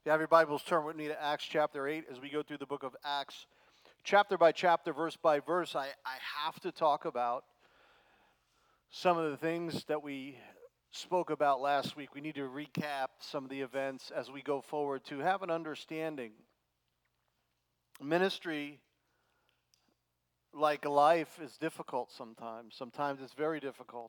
If you have your Bibles, turn with me to Acts chapter 8 as we go through the book of Acts. Chapter by chapter, verse by verse, I have to talk about some of the things that we spoke about last week. We need to recap some of the events as we go forward to have an understanding. Ministry, like life, is difficult sometimes. Sometimes it's very difficult.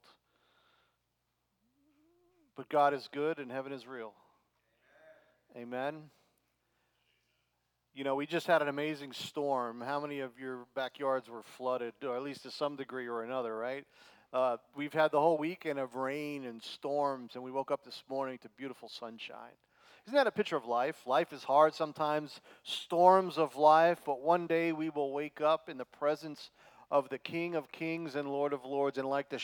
But God is good and heaven is real. Amen. You know, we just had an amazing storm. How many of your backyards were flooded, or at least to some degree or another, right? We've had the whole weekend of rain and storms, and we woke up this morning to beautiful sunshine. Isn't that a picture of life? Life is hard sometimes, storms of life, but one day we will wake up in the presence of the King of Kings and Lord of Lords, and like the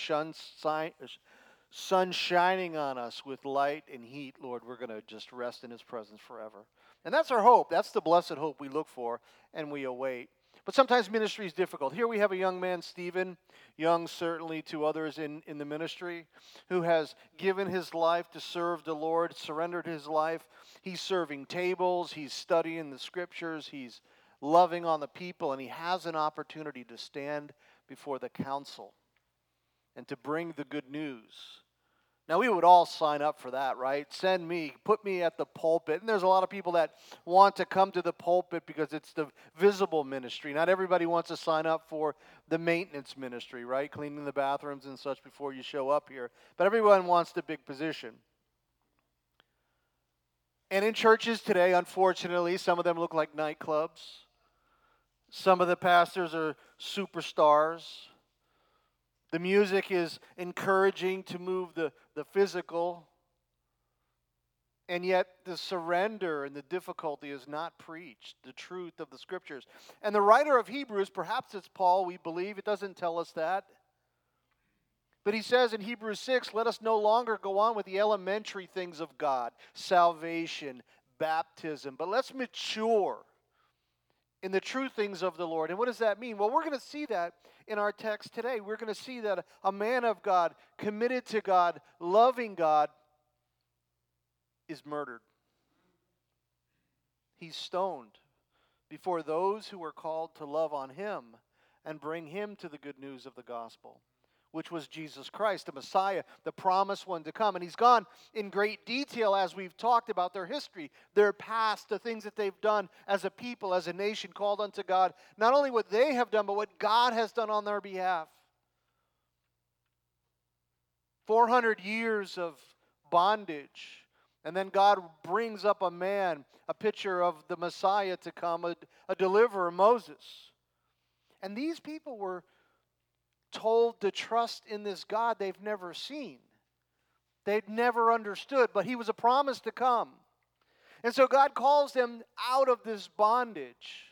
sun shining on us with light and heat, Lord, we're going to just rest in His presence forever. And that's our hope. That's the blessed hope we look for and we await. But sometimes ministry is difficult. Here we have a young man, Stephen, young certainly to others in the ministry, who has given his life to serve the Lord, surrendered his life. He's serving tables, he's studying the scriptures, he's loving on the people, and he has an opportunity to stand before the council and to bring the good news. Now, we would all sign up for that, right? Send me, put me at the pulpit. And there's a lot of people that want to come to the pulpit because it's the visible ministry. Not everybody wants to sign up for the maintenance ministry, right? Cleaning the bathrooms and such before you show up here. But everyone wants the big position. And in churches today, unfortunately, some of them look like nightclubs. Some of the pastors are superstars. The music is encouraging to move the physical, and yet the surrender and the difficulty is not preached, the truth of the Scriptures. And the writer of Hebrews, perhaps it's Paul, we believe, it doesn't tell us that. But he says in Hebrews 6, let us no longer go on with the elementary things of God, salvation, baptism, but let's mature in the true things of the Lord. And what does that mean? Well, we're going to see that in our text today. We're going to see that a man of God, committed to God, loving God, is murdered. He's stoned before those who are called to love on him and bring him to the good news of the gospel, which was Jesus Christ, the Messiah, the promised one to come. And he's gone in great detail as we've talked about their history, their past, the things that they've done as a people, as a nation called unto God. Not only what they have done, but what God has done on their behalf. 400 years of bondage. And then God brings up a man, a picture of the Messiah to come, a deliverer, Moses. And these people were told to trust in this God they've never seen. They'd never understood, but he was a promise to come. And so God calls them out of this bondage.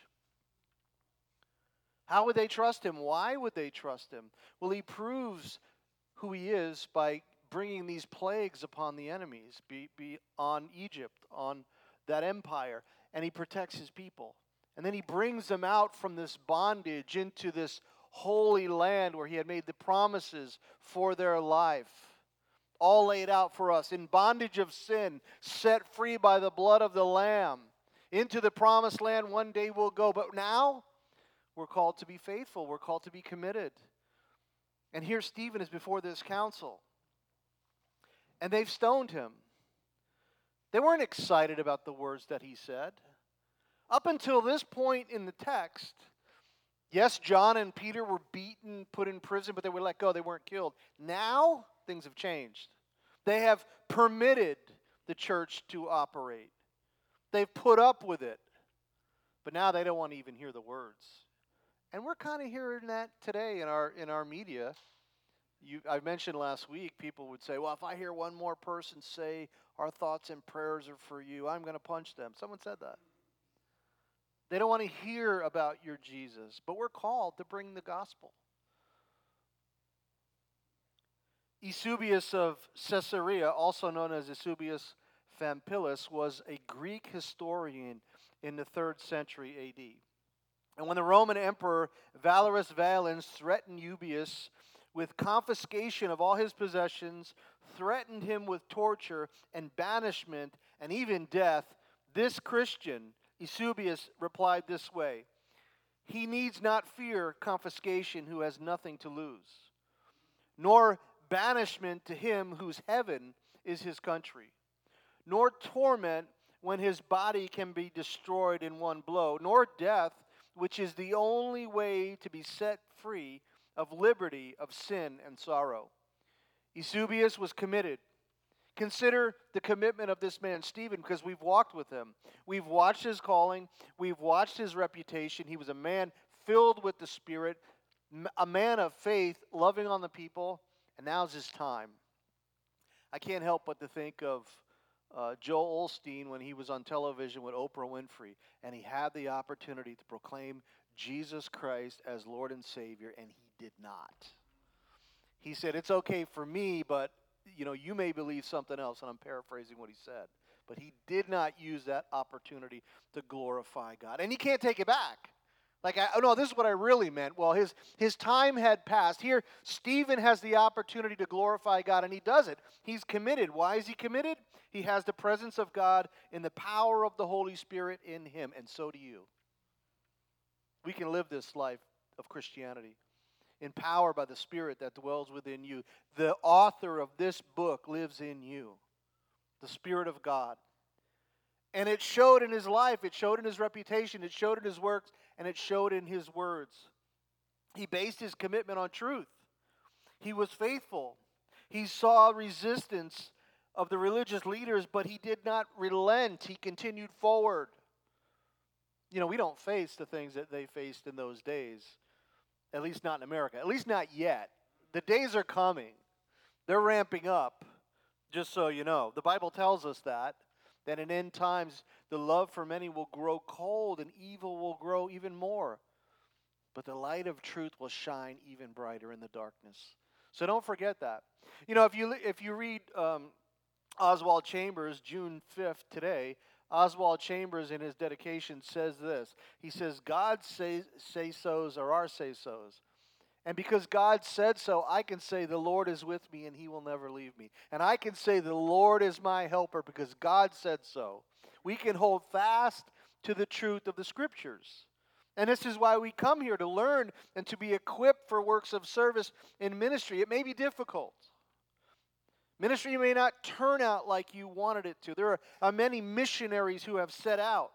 How would they trust him? Why would they trust him? Well, he proves who he is by bringing these plagues upon the enemies, be on Egypt, on that empire, and he protects his people. And then he brings them out from this bondage into this holy land where he had made the promises for their life, all laid out for us, in bondage of sin, set free by the blood of the Lamb. Into the promised land one day we'll go, but now we're called to be faithful, we're called to be committed. And here Stephen is before this council, and they've stoned him. They weren't excited about the words that he said. Up until this point in the text, yes, John and Peter were beaten, put in prison, but they were let go. They weren't killed. Now, things have changed. They have permitted the church to operate. They've put up with it. But now they don't want to even hear the words. And we're kind of hearing that today in our media. I mentioned last week, people would say, well, if I hear one more person say, our thoughts and prayers are for you, I'm going to punch them. Someone said that. They don't want to hear about your Jesus, but we're called to bring the gospel. Eusebius of Caesarea, also known as Eusebius Pamphilus, was a Greek historian in the 3rd century A.D. And when the Roman Emperor Valerius Valens threatened Eusebius with confiscation of all his possessions, threatened him with torture and banishment and even death, This Christian, Eusebius, replied this way: he needs not fear confiscation who has nothing to lose, nor banishment to him whose heaven is his country, nor torment when his body can be destroyed in one blow, nor death, which is the only way to be set free of liberty, of sin and sorrow. Eusebius was committed. Consider the commitment of this man, Stephen, because we've walked with him. We've watched his calling. We've watched his reputation. He was a man filled with the Spirit, a man of faith, loving on the people, and now's his time. I can't help but to think of Joel Osteen when he was on television with Oprah Winfrey, and he had the opportunity to proclaim Jesus Christ as Lord and Savior, and he did not. He said, it's okay for me, but you may believe something else, and I'm paraphrasing what he said. But he did not use that opportunity to glorify God. And he can't take it back. No, this is what I really meant. Well, his time had passed. Here, Stephen has the opportunity to glorify God, and he does it. He's committed. Why is he committed? He has the presence of God in the power of the Holy Spirit in him, and so do you. We can live this life of Christianity, empowered by the Spirit that dwells within you. The author of this book lives in you, the Spirit of God. And it showed in his life, it showed in his reputation, it showed in his works, and it showed in his words. He based his commitment on truth. He was faithful. He saw resistance of the religious leaders, but he did not relent. He continued forward. We don't face the things that they faced in those days. At least not in America. At least not yet. The days are coming. They're ramping up, just so you know. The Bible tells us that in end times the love for many will grow cold and evil will grow even more. But the light of truth will shine even brighter in the darkness. So don't forget that. If you read Oswald Chambers, June 5th today, Oswald Chambers in his dedication says this. He says, God's say-sos are our say-sos. And because God said so, I can say the Lord is with me and he will never leave me. And I can say the Lord is my helper because God said so. We can hold fast to the truth of the Scriptures. And this is why we come here, to learn and to be equipped for works of service in ministry. It may be difficult. Ministry may not turn out like you wanted it to. There are many missionaries who have set out,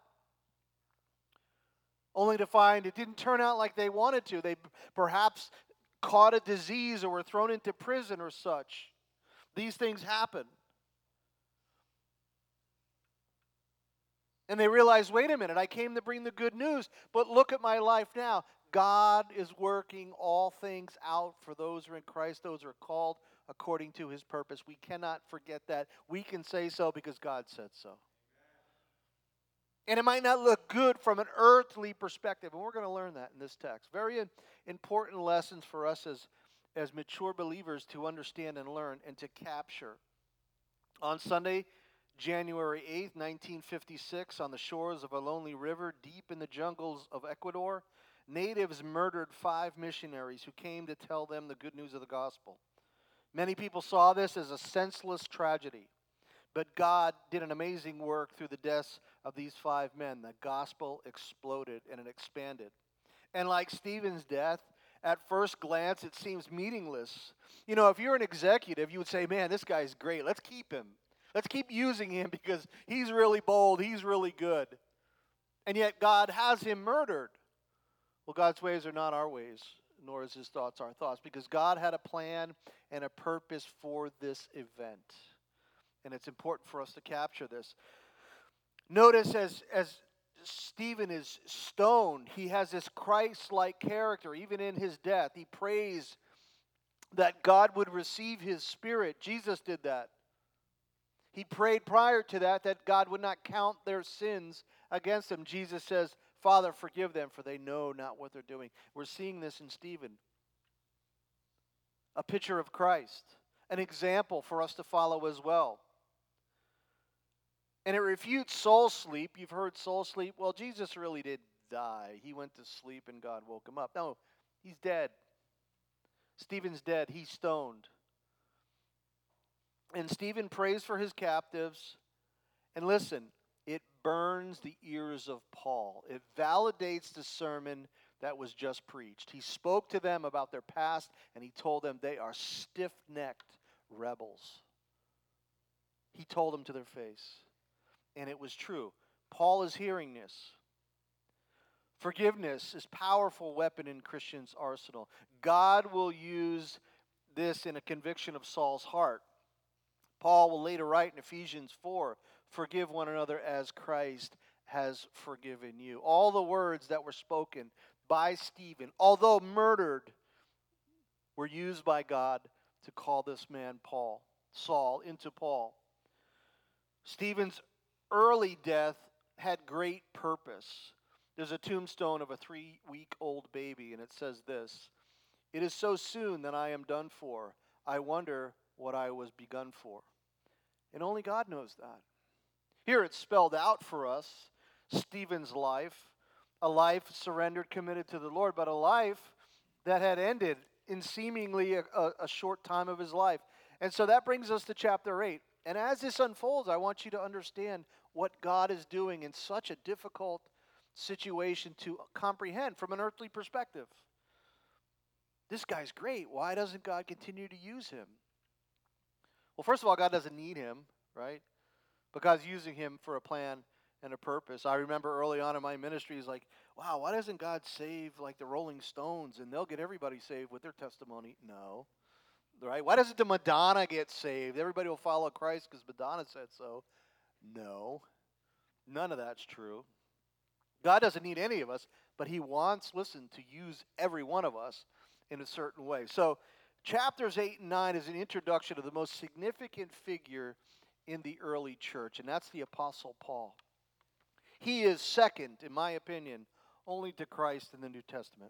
only to find it didn't turn out like they wanted to. They perhaps caught a disease or were thrown into prison or such. These things happen. And they realize, wait a minute, I came to bring the good news, but look at my life now. God is working all things out for those who are in Christ, those who are called according to his purpose. We cannot forget that. We can say so because God said so. And it might not look good from an earthly perspective, and we're going to learn that in this text. Very important lessons for us as mature believers to understand and learn and to capture. On Sunday, January 8th, 1956, on the shores of a lonely river deep in the jungles of Ecuador, natives murdered 5 missionaries who came to tell them the good news of the gospel. Many people saw this as a senseless tragedy, but God did an amazing work through the deaths of these 5 men. The gospel exploded and it expanded. And like Stephen's death, at first glance it seems meaningless. If you're an executive, you would say, man, this guy's great. Let's keep him. Let's keep using him because he's really bold. He's really good. And yet God has him murdered. Well, God's ways are not our ways, nor is his thoughts our thoughts, because God had a plan and a purpose for this event. And it's important for us to capture this. Notice as Stephen is stoned, he has this Christ-like character. Even in his death, he prays that God would receive his spirit. Jesus did that. He prayed prior to that God would not count their sins against them. Jesus says, Father, forgive them, for they know not what they're doing. We're seeing this in Stephen. A picture of Christ. An example for us to follow as well. And it refutes soul sleep. You've heard soul sleep. Well, Jesus really did die. He went to sleep and God woke him up. No, he's dead. Stephen's dead. He's stoned. And Stephen prays for his captives. And listen, it burns the ears of Paul. It validates the sermon that was just preached. He spoke to them about their past, and he told them they are stiff-necked rebels. He told them to their face. And it was true. Paul is hearing this. Forgiveness is a powerful weapon in Christians' arsenal. God will use this in a conviction of Saul's heart. Paul will later write in Ephesians 4, forgive one another as Christ has forgiven you. All the words that were spoken by Stephen, although murdered, were used by God to call this man Saul, into Paul. Stephen's early death had great purpose. There's a tombstone of a 3-week-old baby, and it says this, it is so soon that I am done for. I wonder what I was begun for. And only God knows that. Here it's spelled out for us, Stephen's life, a life surrendered, committed to the Lord, but a life that had ended in seemingly a short time of his life. And so that brings us to chapter 8. And as this unfolds, I want you to understand what God is doing in such a difficult situation to comprehend from an earthly perspective. This guy's great. Why doesn't God continue to use him? Well, first of all, God doesn't need him, right? But God's using him for a plan and a purpose. I remember early on in my ministry, it's like, wow, why doesn't God save like the Rolling Stones and they'll get everybody saved with their testimony? No. Right? Why doesn't the Madonna get saved? Everybody will follow Christ because Madonna said so. No. None of that's true. God doesn't need any of us, but he wants, listen, to use every one of us in a certain way. So chapters 8 and 9 is an introduction to the most significant figure in the early church, and that's the Apostle Paul. He is second, in my opinion, only to Christ in the New Testament.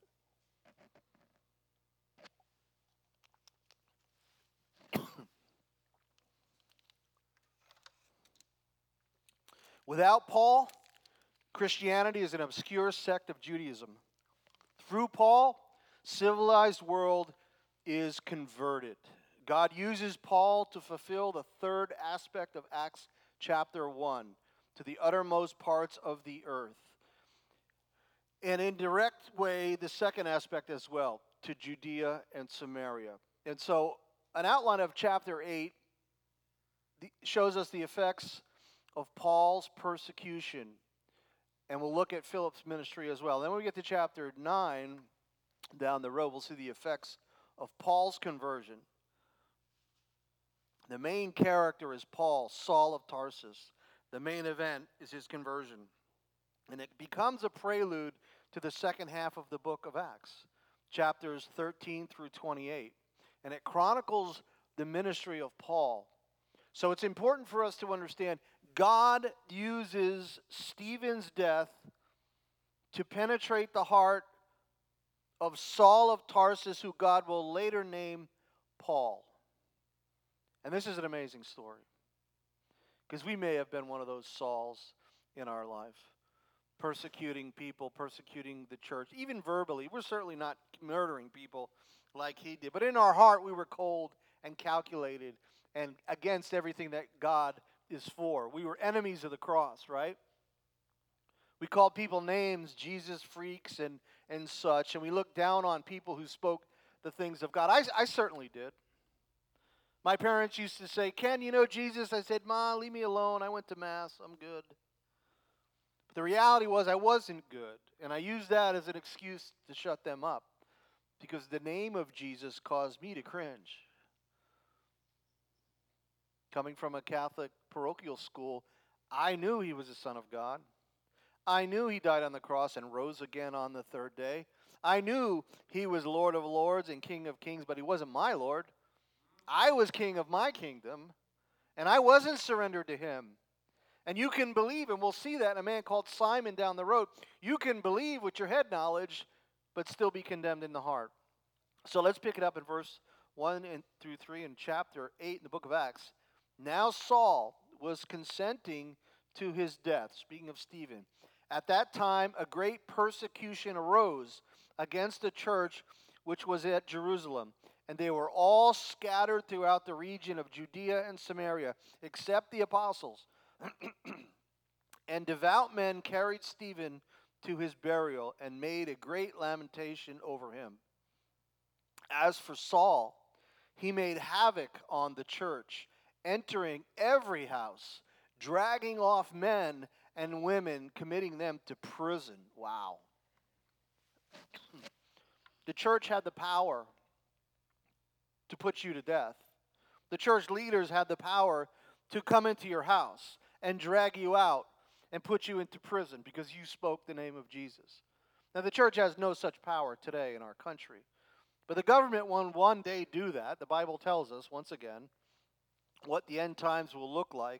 Without Paul, Christianity is an obscure sect of Judaism. Through Paul, civilized world is converted. God uses Paul to fulfill the third aspect of Acts chapter 1, to the uttermost parts of the earth. And in direct way, the second aspect as well, to Judea and Samaria. And so an outline of chapter 8 shows us the effects of Paul's persecution. And we'll look at Philip's ministry as well. Then when we get to chapter 9, down the road, we'll see the effects of Paul's conversion. The main character is Paul, Saul of Tarsus. The main event is his conversion. And it becomes a prelude to the second half of the book of Acts, chapters 13 through 28. And it chronicles the ministry of Paul. So it's important for us to understand God uses Stephen's death to penetrate the heart of Saul of Tarsus, who God will later name Paul. And this is an amazing story, because we may have been one of those Sauls in our life, persecuting people, persecuting the church, even verbally. We're certainly not murdering people like he did, but in our heart we were cold and calculated and against everything that God is for. We were enemies of the cross, right? We called people names, Jesus freaks and such, and we looked down on people who spoke the things of God. I certainly did. My parents used to say, Ken, you know Jesus? I said, Ma, leave me alone. I went to Mass. I'm good. But the reality was I wasn't good, and I used that as an excuse to shut them up, because the name of Jesus caused me to cringe. Coming from a Catholic parochial school, I knew he was the Son of God. I knew he died on the cross and rose again on the third day. I knew he was Lord of Lords and King of Kings, but he wasn't my Lord. I was king of my kingdom, and I wasn't surrendered to him. And you can believe, and we'll see that in a man called Simon down the road, you can believe with your head knowledge, but still be condemned in the heart. So let's pick it up in verse 1 through 3 in chapter 8 in the book of Acts. Now Saul was consenting to his death, speaking of Stephen. At that time, a great persecution arose against the church which was at Jerusalem, and they were all scattered throughout the region of Judea and Samaria, except the apostles. And devout men carried Stephen to his burial and made a great lamentation over him. As for Saul, he made havoc on the church, entering every house, dragging off men and women, committing them to prison. Wow. The church had the power to put you to death. The church leaders had the power to come into your house and drag you out and put you into prison because you spoke the name of Jesus. Now, the church has no such power today in our country. But the government will one day do that. The Bible tells us, once again, what the end times will look like.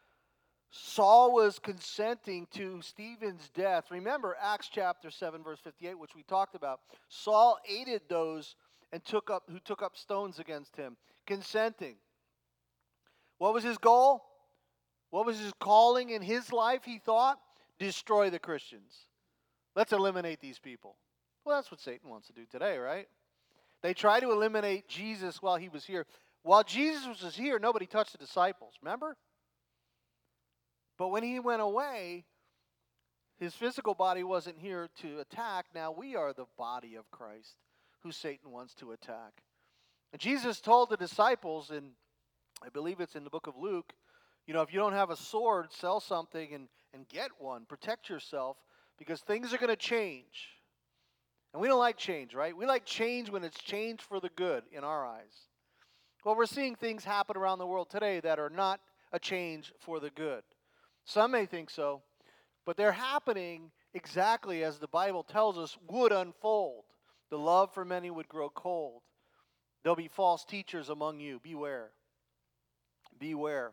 Saul was consenting to Stephen's death. Remember Acts chapter 7, verse 58, which we talked about. Saul aided those who took up stones against him, consenting. What was his goal? What was his calling in his life, he thought? Destroy the Christians. Let's eliminate these people. Well, that's what Satan wants to do today, right? They tried to eliminate Jesus while he was here. While Jesus was here, nobody touched the disciples, remember? But when he went away, his physical body wasn't here to attack. Now we are the body of Christ who Satan wants to attack. And Jesus told the disciples, and I believe it's in the book of Luke, if you don't have a sword, sell something and get one. Protect yourself because things are going to change. And we don't like change, right? We like change when it's changed for the good in our eyes. Well, we're seeing things happen around the world today that are not a change for the good. Some may think so, but they're happening exactly as the Bible tells us would unfold. The love for many would grow cold. There'll be false teachers among you. Beware. Beware.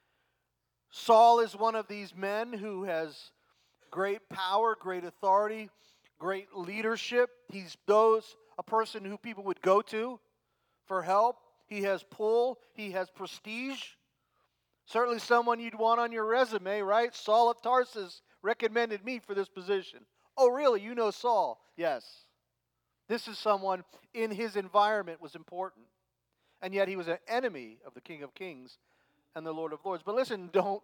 Saul is one of these men who has great power, great authority, great leadership. He's a person who people would go to for help. He has pull. He has prestige. Certainly someone you'd want on your resume, right? Saul of Tarsus recommended me for this position. Oh, really? You know Saul? Yes. This is someone in his environment was important. And yet he was an enemy of the King of Kings and the Lord of Lords. But listen, don't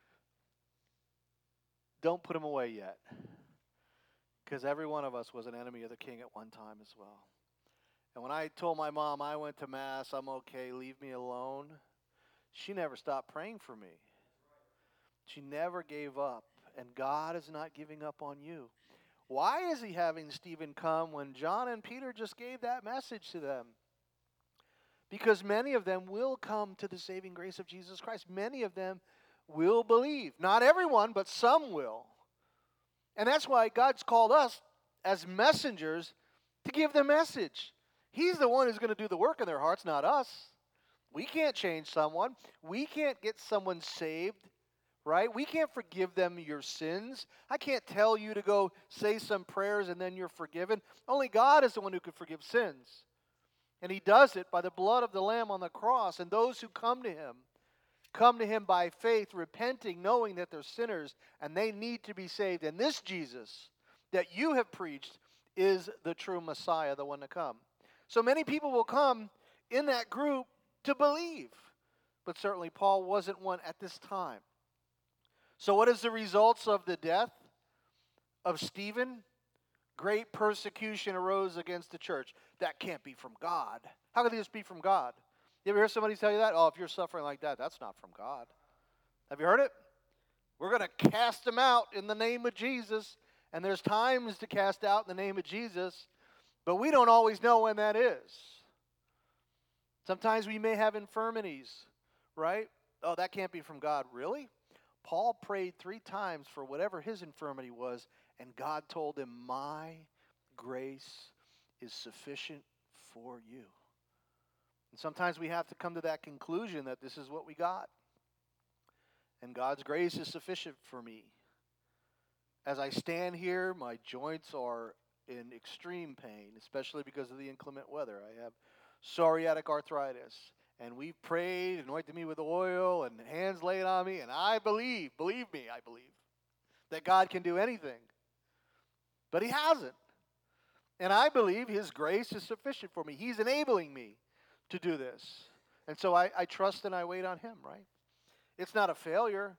put him away yet. Because every one of us was an enemy of the king at one time as well. And when I told my mom I went to Mass, I'm okay, leave me alone, she never stopped praying for me. She never gave up. And God is not giving up on you. Why is he having Stephen come when John and Peter just gave that message to them? Because many of them will come to the saving grace of Jesus Christ. Many of them will believe. Not everyone, but some will. And that's why God's called us as messengers to give the message. He's the one who's going to do the work in their hearts, not us. We can't change someone. We can't get someone saved, right? We can't forgive them your sins. I can't tell you to go say some prayers and then you're forgiven. Only God is the one who can forgive sins. And he does it by the blood of the Lamb on the cross. And those who come to him by faith, repenting, knowing that they're sinners and they need to be saved. And this Jesus that you have preached is the true Messiah, the one to come. So many people will come in that group to believe. But certainly Paul wasn't one at this time. So what is the results of the death of Stephen? Great persecution arose against the church. That can't be from God. How can this be from God? You ever hear somebody tell you that? Oh, if you're suffering like that, that's not from God. Have you heard it? We're going to cast them out in the name of Jesus. And there's times to cast out in the name of Jesus, but we don't always know when that is. Sometimes we may have infirmities, right? Oh, that can't be from God. Really? Paul prayed 3 times for whatever his infirmity was, and God told him, my grace is sufficient for you. And sometimes we have to come to that conclusion that this is what we got. And God's grace is sufficient for me. As I stand here, my joints are in extreme pain, especially because of the inclement weather. I have psoriatic arthritis. And we've prayed, anointed me with oil, and hands laid on me. And I believe, believe me, I believe, that God can do anything. But he hasn't. And I believe his grace is sufficient for me. He's enabling me to do this. And so I trust and I wait on him, right? It's not a failure.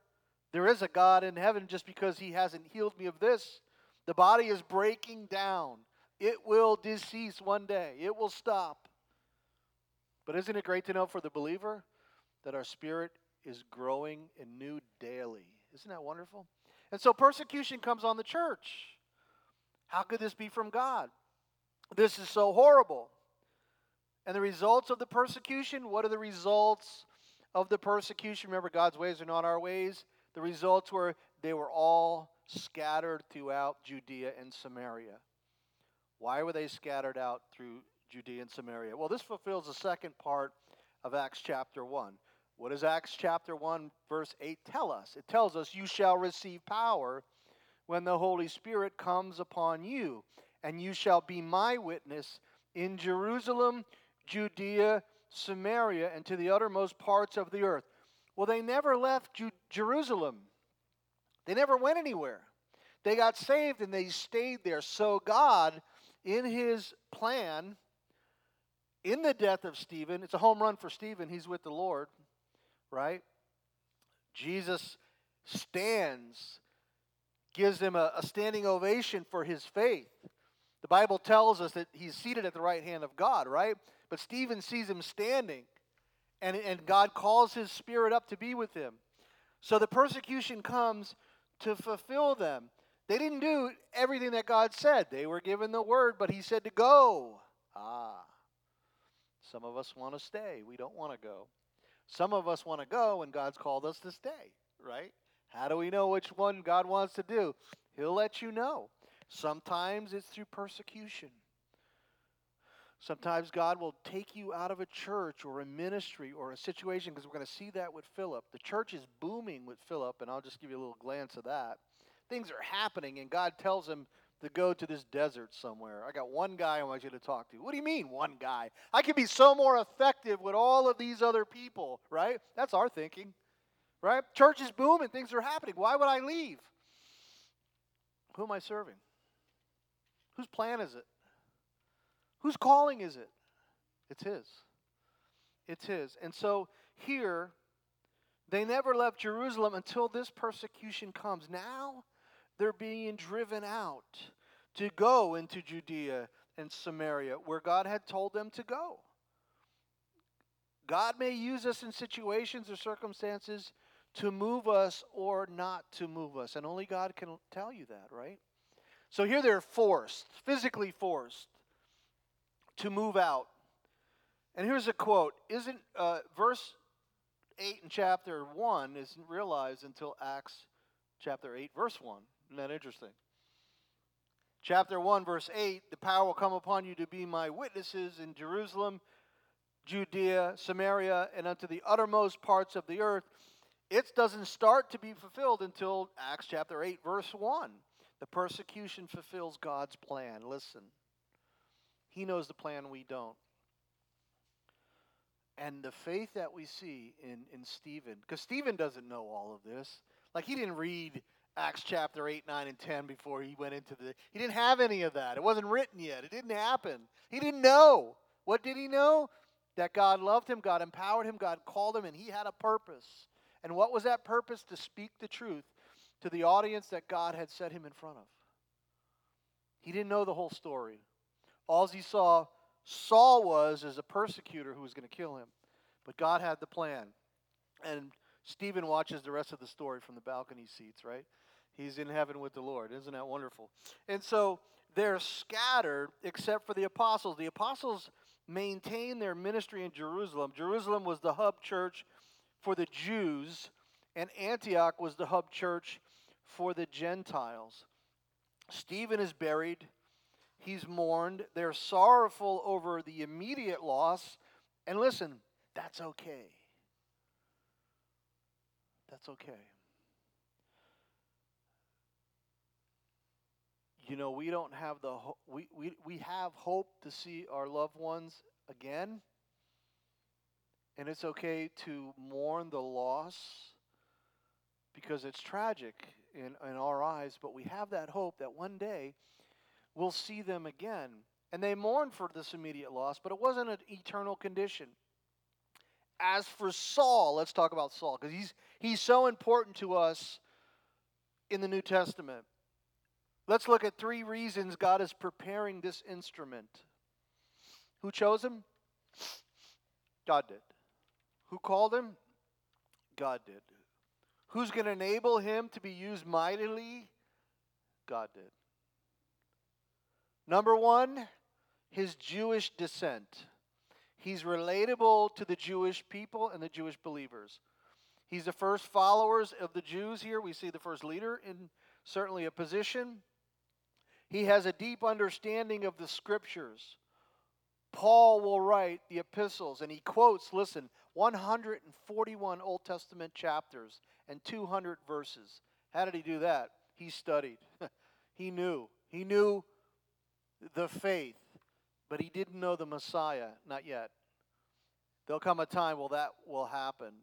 There is a God in heaven just because he hasn't healed me of this. The body is breaking down. It will decease one day. It will stop. But isn't it great to know for the believer that our spirit is growing and new daily? Isn't that wonderful? And so persecution comes on the church. How could this be from God? This is so horrible. And the results of the persecution, what are the results of the persecution? Remember, God's ways are not our ways. The results were they were all scattered throughout Judea and Samaria. Why were they scattered out through Judea and Samaria? Well, this fulfills the second part of Acts chapter 1. What does Acts chapter 1 verse 8 tell us? It tells us, you shall receive power when the Holy Spirit comes upon you, and you shall be my witness in Jerusalem, Judea, Samaria, and to the uttermost parts of the earth. Well, they never left Jerusalem. They never went anywhere. They got saved and they stayed there. So God, in his plan, in the death of Stephen, it's a home run for Stephen. He's with the Lord, right? Jesus stands, gives him a standing ovation for his faith. The Bible tells us that he's seated at the right hand of God, right? But Stephen sees him standing, and God calls his spirit up to be with him. So the persecution comes to fulfill them. They didn't do everything that God said. They were given the word, but he said to go. Some of us want to stay. We don't want to go. Some of us want to go, and God's called us to stay, right? How do we know which one God wants to do? He'll let you know. Sometimes it's through persecution. Sometimes God will take you out of a church or a ministry or a situation, because we're going to see that with Philip. The church is booming with Philip, and I'll just give you a little glance of that. Things are happening, and God tells him to go to this desert somewhere. I got one guy I want you to talk to. What do you mean, one guy? I could be so more effective with all of these other people, right? That's our thinking, right? Church is booming. Things are happening. Why would I leave? Who am I serving? Whose plan is it? Whose calling is it? It's his. It's his. And so here, they never left Jerusalem until this persecution comes. Now they're being driven out to go into Judea and Samaria, where God had told them to go. God may use us in situations or circumstances to move us or not to move us. And only God can tell you that, right? So here they're forced, physically forced, to move out. And here's a quote. Verse 8 in chapter 1 isn't realized until Acts chapter 8, verse 1. Isn't that interesting? Chapter 1, verse 8, the power will come upon you to be my witnesses in Jerusalem, Judea, Samaria, and unto the uttermost parts of the earth. It doesn't start to be fulfilled until Acts chapter 8, verse 1. The persecution fulfills God's plan. Listen, he knows the plan we don't. And the faith that we see in Stephen, because Stephen doesn't know all of this. Like, he didn't read Acts chapter 8, 9, and 10 before he went into he didn't have any of that. It wasn't written yet. It didn't happen. He didn't know. What did he know? That God loved him, God empowered him, God called him, and he had a purpose. And what was that purpose? To speak the truth to the audience that God had set him in front of. He didn't know the whole story. All he saw Saul was as a persecutor who was going to kill him. But God had the plan. And Stephen watches the rest of the story from the balcony seats, right? He's in heaven with the Lord. Isn't that wonderful? And so they're scattered except for the apostles. The apostles maintained their ministry in Jerusalem. Jerusalem was the hub church for the Jews, and Antioch was the hub church for the Gentiles. Stephen is buried. He's mourned. They're sorrowful over the immediate loss. And listen, that's okay. That's okay. You know, we don't have we have hope to see our loved ones again. And it's okay to mourn the loss because it's tragic in our eyes, but we have that hope that one day we'll see them again. And they mourned for this immediate loss, but it wasn't an eternal condition. As for Saul, let's talk about Saul, because he's so important to us in the New Testament. Let's look at 3 reasons God is preparing this instrument. Who chose him? God did. Who called him? God did. Who's going to enable him to be used mightily? God did. Number 1, his Jewish descent. He's relatable to the Jewish people and the Jewish believers. He's the first followers of the Jews here. We see the first leader in certainly a position. He has a deep understanding of the Scriptures. Paul will write the epistles, and he quotes, listen, 141 Old Testament chapters and 200 verses. How did he do that? He studied. He knew. He knew the faith, but he didn't know the Messiah, not yet. There'll come a time where that will happen.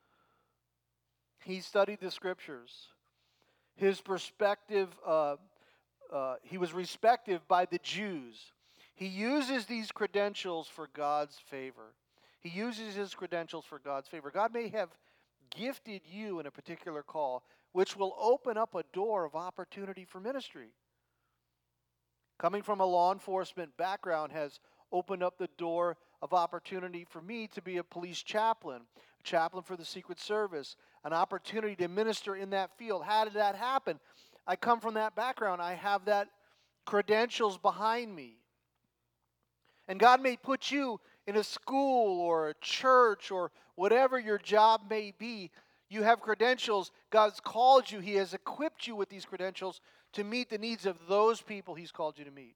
He studied the Scriptures. His perspective, he was respected by the Jews. He uses these credentials for God's favor. He uses his credentials for God's favor. God may have gifted you in a particular call, which will open up a door of opportunity for ministry. Coming from a law enforcement background has opened up the door of opportunity for me to be a police chaplain for the Secret Service, an opportunity to minister in that field. How did that happen? I come from that background. I have that credentials behind me. And God may put you in a school or a church or whatever your job may be. You have credentials. God's called you. He has equipped you with these credentials to meet the needs of those people He's called you to meet.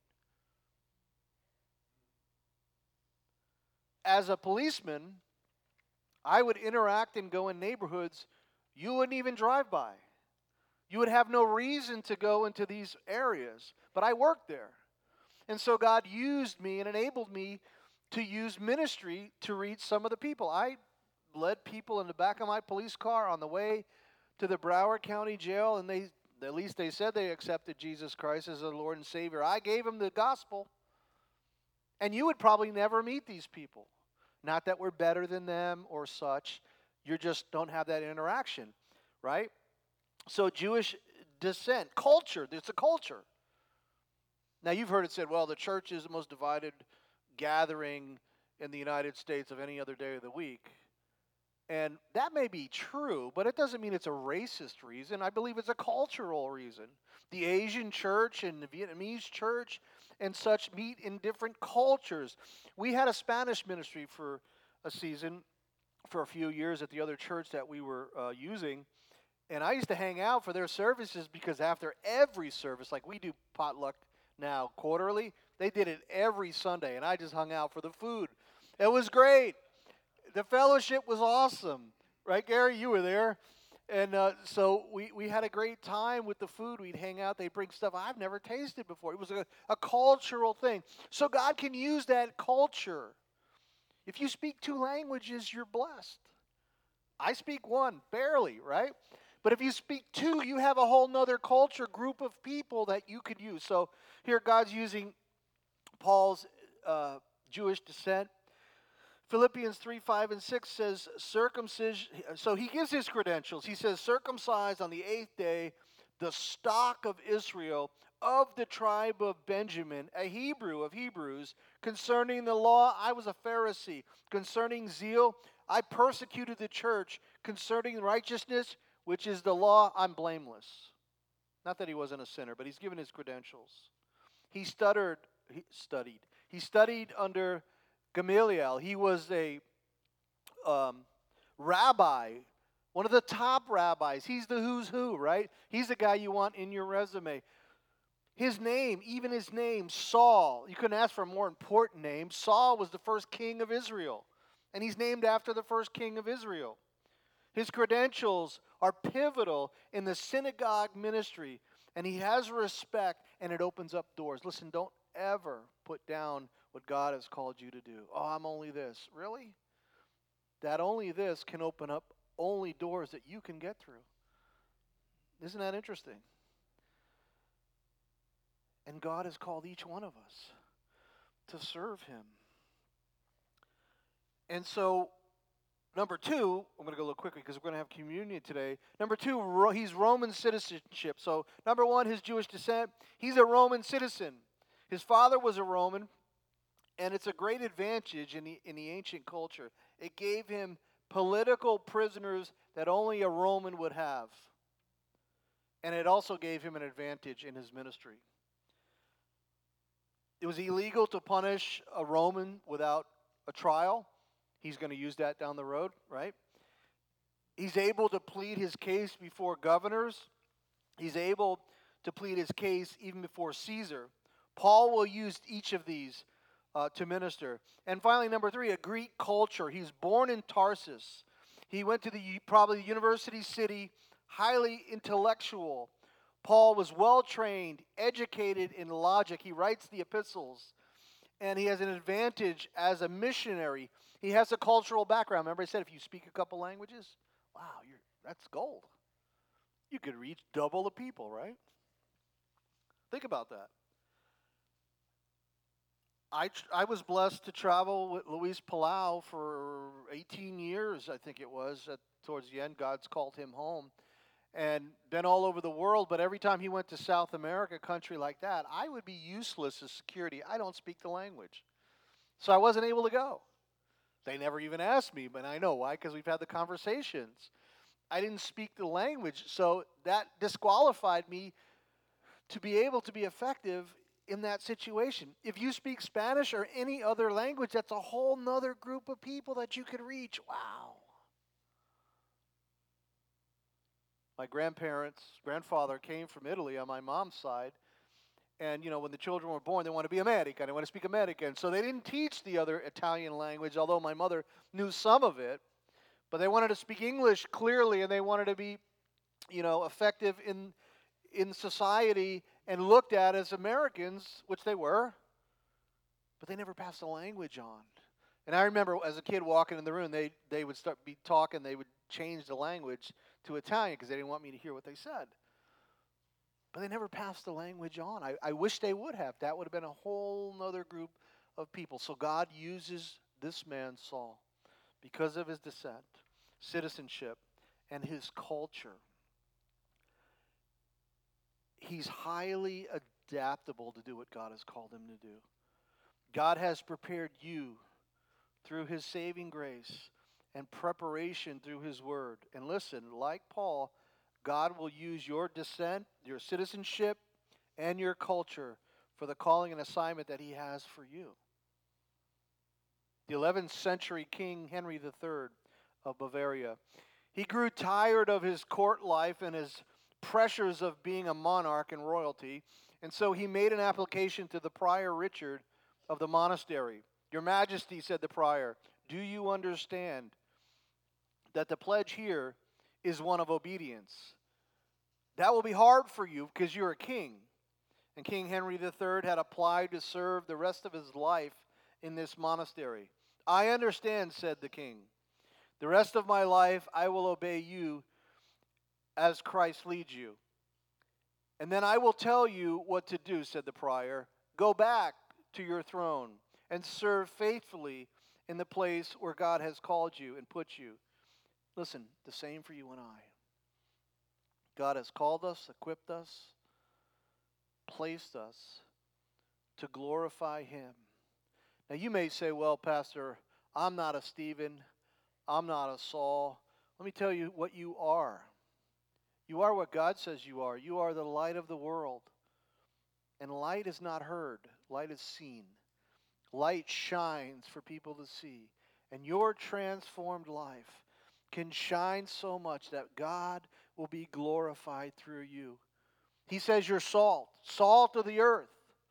As a policeman, I would interact and go in neighborhoods you wouldn't even drive by. You would have no reason to go into these areas, but I worked there. And so God used me and enabled me to use ministry to reach some of the people. I led people in the back of my police car on the way to the Broward County Jail, and at least they said they accepted Jesus Christ as their Lord and Savior. I gave them the gospel. And you would probably never meet these people. Not that we're better than them or such. You just don't have that interaction, right? So Jewish descent, culture, it's a culture. Now you've heard it said, well, the church is the most divided gathering in the United States of any other day of the week. And that may be true, but it doesn't mean it's a racist reason. I believe it's a cultural reason. The Asian church and the Vietnamese church and such meet in different cultures. We had a Spanish ministry for a season, for a few years at the other church that we were using. And I used to hang out for their services because after every service, like we do potluck now quarterly, they did it every Sunday. And I just hung out for the food. It was great. The fellowship was awesome. Right, Gary? You were there. And so we had a great time with the food. We'd hang out. They'd bring stuff I've never tasted before. It was a cultural thing. So God can use that culture. If you speak 2 languages, you're blessed. I speak 1, barely, right? But if you speak 2, you have a whole nother culture, group of people that you could use. So here God's using Paul's Jewish descent. Philippians 3, 5, and 6 says, circumcision. So he gives his credentials. He says, circumcised on the 8th day, the stock of Israel, of the tribe of Benjamin, a Hebrew of Hebrews. Concerning the law, I was a Pharisee. Concerning zeal, I persecuted the church. Concerning righteousness, which is the law, I'm blameless. Not that he wasn't a sinner, but he's given his credentials. He studied under Gamaliel. He was a rabbi, one of the top rabbis. He's the who's who, right? He's the guy you want in your resume. His name, Saul, you couldn't ask for a more important name. Saul was the first king of Israel, and he's named after the first king of Israel. His credentials are pivotal in the synagogue ministry, and he has respect, and it opens up doors. Listen, don't ever put down what God has called you to do. Oh, I'm only this. Really? That only this can open up only doors that you can get through. Isn't that interesting? And God has called each one of us to serve Him. And so Number two, I'm going to go a little quickly because we're going to have communion today. Number two, he's Roman citizenship. So, number one, his Jewish descent. He's a Roman citizen. His father was a Roman, and it's a great advantage in the ancient culture. It gave him political prisoners that only a Roman would have. And it also gave him an advantage in his ministry. It was illegal to punish a Roman without a trial. He's going to use that down the road, right? He's able to plead his case before governors. He's able to plead his case even before Caesar. Paul will use each of these to minister. And finally, number three, a Greek culture. He's born in Tarsus. He went to probably the university city, highly intellectual. Paul was well-trained, educated in logic. He writes the epistles. And he has an advantage as a missionary. He has a cultural background. Remember I said if you speak a couple languages, wow, that's gold. You could reach double the people, right? Think about that. I was blessed to travel with Luis Palau for 18 years, I think it was. Towards the end, God's called him home. And been all over the world, but every time he went to South America, a country like that, I would be useless as security. I don't speak the language. So I wasn't able to go. They never even asked me, but I know why, because we've had the conversations. I didn't speak the language, so that disqualified me to be able to be effective in that situation. If you speak Spanish or any other language, that's a whole nother group of people that you could reach. Wow. My grandfather came from Italy on my mom's side. And, when the children were born, they wanted to be American. They wanted to speak American. So they didn't teach the other Italian language, although my mother knew some of it. But they wanted to speak English clearly, and they wanted to be, effective in society and looked at as Americans, which they were. But they never passed the language on. And I remember as a kid walking in the room, they would start be talking. They would change the language to Italian because they didn't want me to hear what they said. But they never passed the language on. I wish they would have. That would have been a whole other group of people. So God uses this man, Saul, because of his descent, citizenship, and his culture. He's highly adaptable to do what God has called him to do. God has prepared you through his saving grace and preparation through his word. And listen, like Paul, God will use your descent, your citizenship, and your culture for the calling and assignment that he has for you. The 11th century King Henry III of Bavaria, he grew tired of his court life and his pressures of being a monarch and royalty, and so he made an application to the prior Richard of the monastery. Your Majesty, said the prior, do you understand that the pledge here is one of obedience? That will be hard for you because you're a king. And King Henry III had applied to serve the rest of his life in this monastery. I understand, said the king. The rest of my life I will obey you as Christ leads you. And then I will tell you what to do, said the prior. Go back to your throne and serve faithfully in the place where God has called you and put you. Listen, the same for you and I. God has called us, equipped us, placed us to glorify him. Now you may say, well, Pastor, I'm not a Stephen. I'm not a Saul. Let me tell you what you are. You are what God says you are. You are the light of the world. And light is not heard. Light is seen. Light shines for people to see. And your transformed life can shine so much that God will be glorified through you. He says you're salt. Salt of the earth.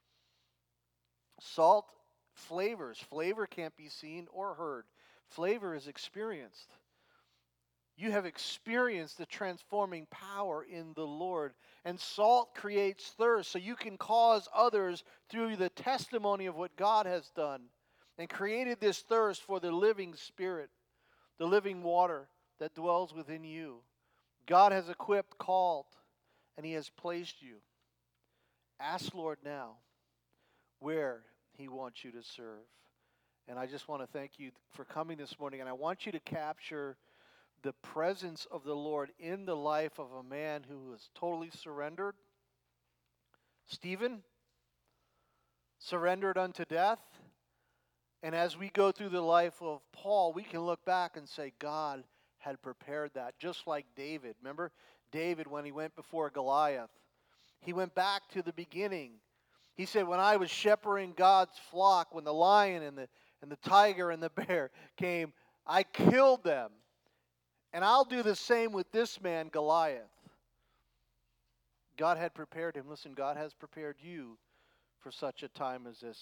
Salt flavors. Flavor can't be seen or heard. Flavor is experienced. You have experienced the transforming power in the Lord. And salt creates thirst, so you can cause others through the testimony of what God has done and created this thirst for the living Spirit, the living water that dwells within you. God has equipped, called, and he has placed you. Ask Lord now where he wants you to serve. And I just want to thank you for coming this morning. And I want you to capture the presence of the Lord in the life of a man who was totally surrendered. Stephen, surrendered unto death. And as we go through the life of Paul, we can look back and say, God had prepared that. Just like David. Remember David when he went before Goliath? He went back to the beginning. He said, when I was shepherding God's flock, when the lion and the tiger and the bear came, I killed them. And I'll do the same with this man, Goliath. God had prepared him. Listen, God has prepared you for such a time as this.